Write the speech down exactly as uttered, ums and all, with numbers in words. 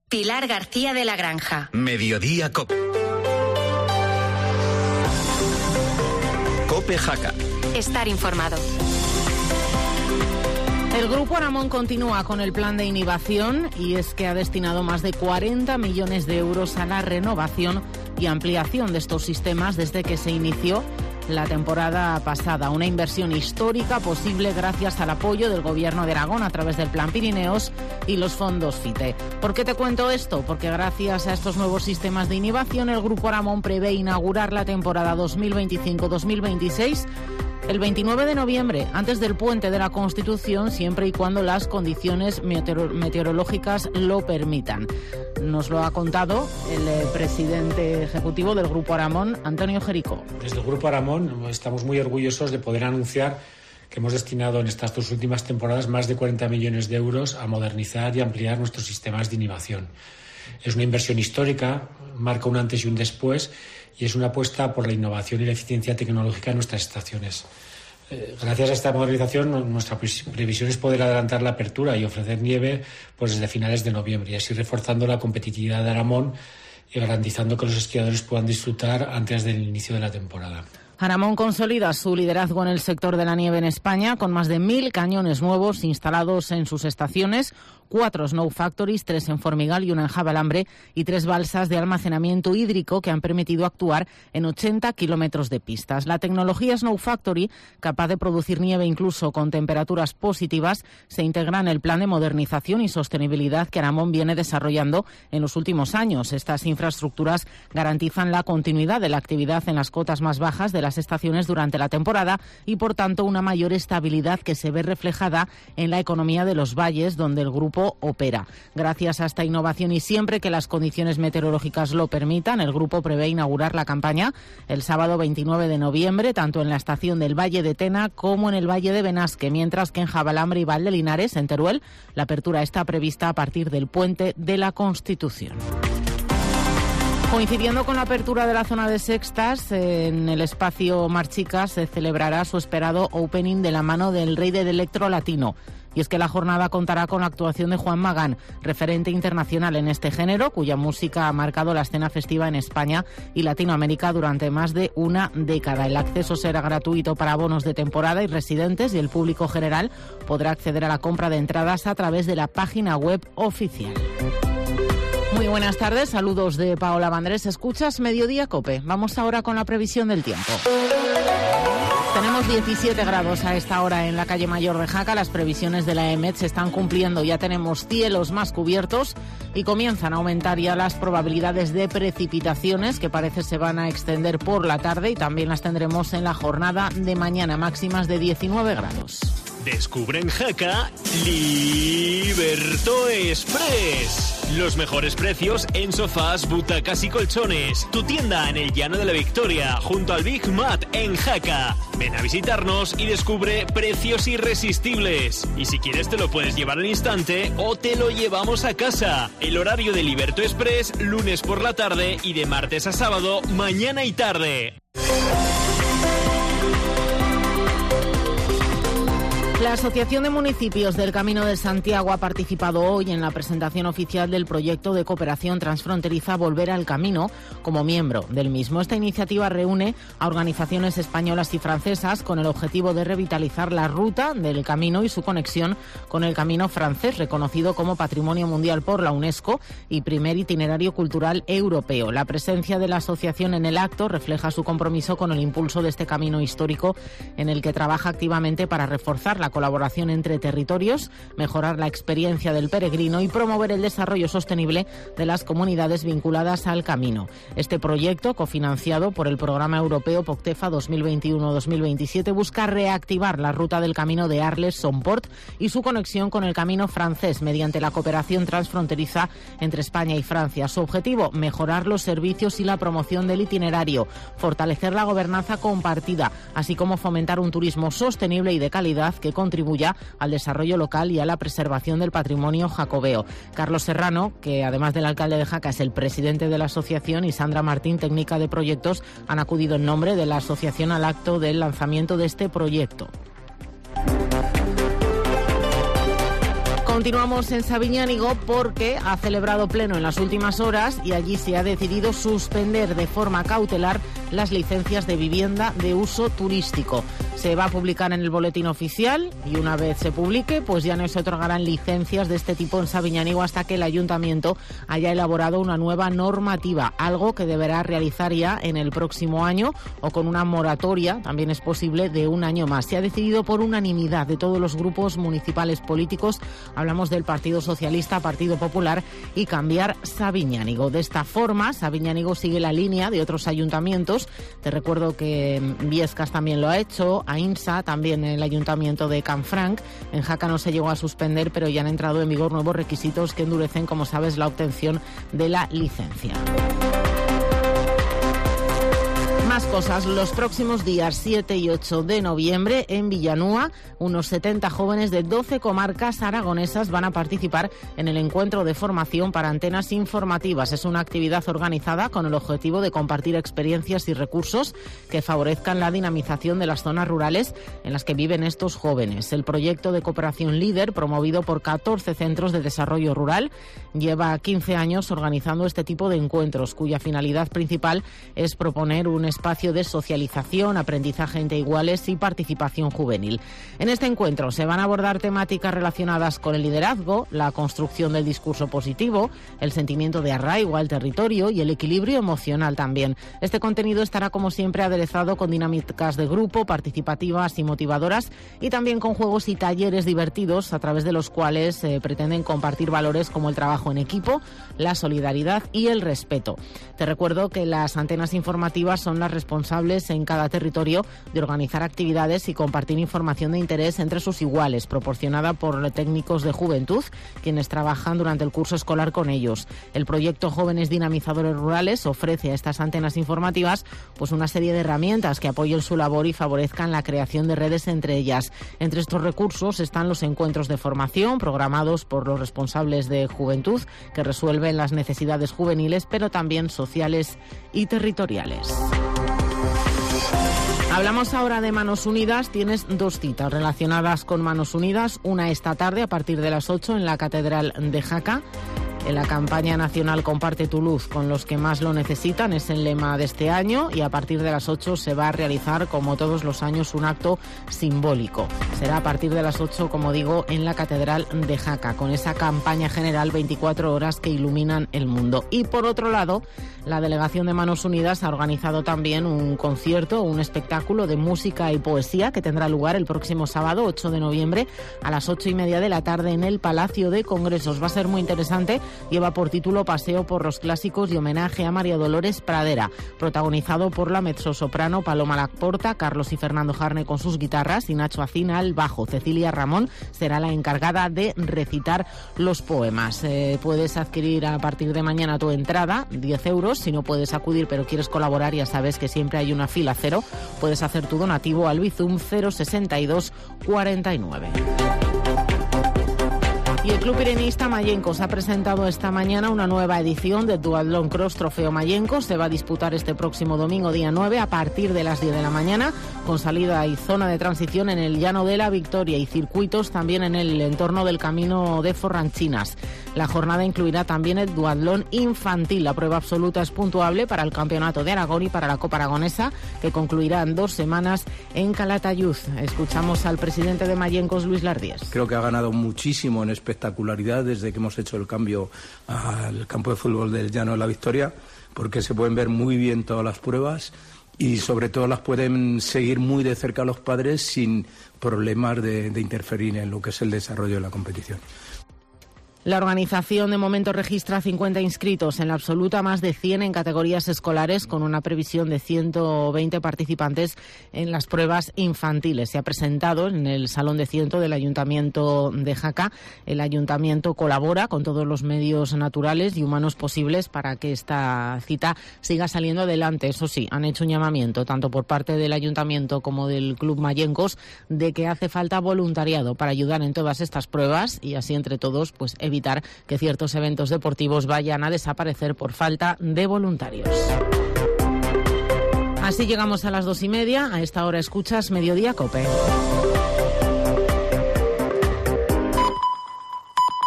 Pilar García de la Granja. Mediodía Cope. Cope Jaca. Estar informado. El Grupo Aramón continúa con el plan de innovación y es que ha destinado más de cuarenta millones de euros a la renovación y ampliación de estos sistemas desde que se inició la temporada pasada. Una inversión histórica posible gracias al apoyo del Gobierno de Aragón a través del Plan Pirineos y los fondos FITE. ¿Por qué te cuento esto? Porque gracias a estos nuevos sistemas de innovación, el Grupo Aramón prevé inaugurar la temporada dos mil veinticinco dos mil veintiséis el veintinueve de noviembre, antes del Puente de la Constitución, siempre y cuando las condiciones meteor- meteorológicas lo permitan. Nos lo ha contado el eh, presidente ejecutivo del Grupo Aramón, Antonio Jerico. Desde el Grupo Aramón estamos muy orgullosos de poder anunciar que hemos destinado en estas dos últimas temporadas más de cuarenta millones de euros a modernizar y ampliar nuestros sistemas de innovación. Es una inversión histórica, marca un antes y un después, y es una apuesta por la innovación y la eficiencia tecnológica en nuestras estaciones. Eh, gracias a esta modernización, nuestra previsión es poder adelantar la apertura y ofrecer nieve pues desde finales de noviembre, y así reforzando la competitividad de Aramón y garantizando que los esquiadores puedan disfrutar antes del inicio de la temporada. Aramón consolida su liderazgo en el sector de la nieve en España con más de mil cañones nuevos instalados en sus estaciones, cuatro Snow Factories, tres en Formigal y una en Javalambre, y tres balsas de almacenamiento hídrico que han permitido actuar en ochenta kilómetros de pistas. La tecnología Snow Factory, capaz de producir nieve incluso con temperaturas positivas, se integra en el plan de modernización y sostenibilidad que Aramón viene desarrollando en los últimos años. Estas infraestructuras garantizan la continuidad de la actividad en las cotas más bajas de las estaciones durante la temporada y, por tanto, una mayor estabilidad que se ve reflejada en la economía de los valles donde el grupo opera. Gracias a esta innovación y siempre que las condiciones meteorológicas lo permitan, el grupo prevé inaugurar la campaña el sábado veintinueve de noviembre, tanto en la estación del Valle de Tena como en el Valle de Benasque, mientras que en Javalambre y Valdelinares, en Teruel, la apertura está prevista a partir del Puente de la Constitución. Coincidiendo con la apertura de la zona de sextas, en el espacio Marchica se celebrará su esperado opening de la mano del rey del electro latino. Y es que la jornada contará con la actuación de Juan Magán, referente internacional en este género, cuya música ha marcado la escena festiva en España y Latinoamérica durante más de una década. El acceso será gratuito para abonos de temporada y residentes, y el público general podrá acceder a la compra de entradas a través de la página web oficial. Muy buenas tardes, saludos de Paola Vandrés. Escuchas Mediodía Cope. Vamos ahora con la previsión del tiempo. Tenemos diecisiete grados a esta hora en la calle Mayor de Jaca. Las previsiones de la EMET se están cumpliendo. Ya tenemos cielos más cubiertos y comienzan a aumentar ya las probabilidades de precipitaciones, que parece se van a extender por la tarde, y también las tendremos en la jornada de mañana, máximas de diecinueve grados. Descubre en Jaca Liberto Express. Los mejores precios en sofás, butacas y colchones. Tu tienda en el Llano de la Victoria, junto al Big Mat en Jaca. Ven a visitarnos y descubre precios irresistibles. Y si quieres te lo puedes llevar al instante o te lo llevamos a casa. El horario de Liberto Express, lunes por la tarde y de martes a sábado, mañana y tarde. La Asociación de Municipios del Camino de Santiago ha participado hoy en la presentación oficial del proyecto de cooperación transfronteriza Volver al Camino como miembro del mismo. Esta iniciativa reúne a organizaciones españolas y francesas con el objetivo de revitalizar la ruta del camino y su conexión con el camino francés, reconocido como Patrimonio Mundial por la UNESCO y primer itinerario cultural europeo. La presencia de la asociación en el acto refleja su compromiso con el impulso de este camino histórico, en el que trabaja activamente para reforzar la colaboración entre territorios, mejorar la experiencia del peregrino y promover el desarrollo sostenible de las comunidades vinculadas al camino. Este proyecto, cofinanciado por el Programa Europeo POCTEFA dos mil veintiuno dos mil veintisiete, busca reactivar la ruta del camino de Arles-Somport y su conexión con el camino francés mediante la cooperación transfronteriza entre España y Francia. Su objetivo, mejorar los servicios y la promoción del itinerario, fortalecer la gobernanza compartida, así como fomentar un turismo sostenible y de calidad que contribuya al desarrollo local y a la preservación del patrimonio jacobeo. Carlos Serrano, que además del alcalde de Jaca es el presidente de la asociación, y Sandra Martín, técnica de proyectos, han acudido en nombre de la asociación al acto del lanzamiento de este proyecto. Continuamos en Sabiñánigo porque ha celebrado pleno en las últimas horas y allí se ha decidido suspender de forma cautelar las licencias de vivienda de uso turístico. Se va a publicar en el boletín oficial y una vez se publique, pues ya no se otorgarán licencias de este tipo en Sabiñánigo hasta que el ayuntamiento haya elaborado una nueva normativa, algo que deberá realizar ya en el próximo año o con una moratoria, también es posible, de un año más. Se ha decidido por unanimidad de todos los grupos municipales políticos. Hablamos del Partido Socialista, Partido Popular y Cambiar Sabiñánigo. De esta forma, Sabiñánigo sigue la línea de otros ayuntamientos. Te recuerdo que Viescas también lo ha hecho, Aínsa, también el ayuntamiento de Canfranc. En Jaca no se llegó a suspender, pero ya han entrado en vigor nuevos requisitos que endurecen, como sabes, la obtención de la licencia. Más cosas. Los próximos días siete y ocho de noviembre en Villanúa, unos setenta jóvenes de doce comarcas aragonesas van a participar en el encuentro de formación para antenas informativas. Es una actividad organizada con el objetivo de compartir experiencias y recursos que favorezcan la dinamización de las zonas rurales en las que viven estos jóvenes. El proyecto de cooperación líder, promovido por catorce centros de desarrollo rural, lleva quince años organizando este tipo de encuentros, cuya finalidad principal es proponer un espacio de socialización, aprendizaje entre iguales y participación juvenil. En este encuentro se van a abordar temáticas relacionadas con el liderazgo, la construcción del discurso positivo, el sentimiento de arraigo al territorio y el equilibrio emocional también. Este contenido estará, como siempre, aderezado con dinámicas de grupo, participativas y motivadoras, y también con juegos y talleres divertidos a través de los cuales eh, pretenden compartir valores como el trabajo en equipo, la solidaridad y el respeto. Te recuerdo que las antenas informativas son las responsables en cada territorio de organizar actividades y compartir información de interés entre sus iguales, proporcionada por técnicos de juventud, quienes trabajan durante el curso escolar con ellos. El proyecto Jóvenes Dinamizadores Rurales ofrece a estas antenas informativas pues una serie de herramientas que apoyen su labor y favorezcan la creación de redes entre ellas. Entre estos recursos están los encuentros de formación programados por los responsables de juventud, que resuelven las necesidades juveniles, pero también sociales y territoriales. Hablamos ahora de Manos Unidas. Tienes dos citas relacionadas con Manos Unidas. Una esta tarde a partir de las ocho en la Catedral de Jaca. En la campaña nacional Comparte tu luz con los que más lo necesitan es el lema de este año, y a partir de las ocho se va a realizar, como todos los años, un acto simbólico. Será a partir de las ocho, como digo, en la Catedral de Jaca, con esa campaña general veinticuatro horas que iluminan el mundo. Y por otro lado, la delegación de Manos Unidas ha organizado también un concierto, un espectáculo de música y poesía que tendrá lugar el próximo sábado ocho de noviembre a las ocho y media de la tarde en el Palacio de Congresos. Va a ser muy interesante. Lleva por título Paseo por los clásicos y homenaje a María Dolores Pradera, protagonizado por la mezzosoprano Paloma Laporta, Carlos y Fernando Jarne con sus guitarras y Nacho Acina al bajo. Cecilia Ramón será la encargada de recitar los poemas. Eh, puedes adquirir a partir de mañana tu entrada, diez euros. Si no puedes acudir pero quieres colaborar, ya sabes que siempre hay una fila cero. Puedes hacer tu donativo al Bizum cero sesenta y dos cuarenta y nueve. Y el Club Pirenista Mallencos ha presentado esta mañana una nueva edición del Duatlón Cross Trofeo Mallencos. Se va a disputar este próximo domingo, día nueve, a partir de las diez de la mañana, con salida y zona de transición en el Llano de la Victoria y circuitos también en el entorno del Camino de Forranchinas. La jornada incluirá también el duatlón infantil. La prueba absoluta es puntuable para el Campeonato de Aragón y para la Copa Aragonesa, que concluirá en dos semanas en Calatayud. Escuchamos al presidente de Mallencos, Luis Lardíez. Creo que ha ganado muchísimo en espectacularidad desde que hemos hecho el cambio al campo de fútbol del Llano de la Victoria, porque se pueden ver muy bien todas las pruebas y sobre todo las pueden seguir muy de cerca los padres sin problemas de, de interferir en lo que es el desarrollo de la competición. La organización de momento registra cincuenta inscritos, en la absoluta más de cien en categorías escolares, con una previsión de ciento veinte participantes en las pruebas infantiles. Se ha presentado en el Salón de Ciento del Ayuntamiento de Jaca. El Ayuntamiento colabora con todos los medios naturales y humanos posibles para que esta cita siga saliendo adelante. Eso sí, han hecho un llamamiento, tanto por parte del Ayuntamiento como del Club Mallencos, de que hace falta voluntariado para ayudar en todas estas pruebas y así entre todos pues evitar que ciertos eventos deportivos vayan a desaparecer por falta de voluntarios. Así llegamos a las dos y media. A esta hora escuchas Mediodía COPE.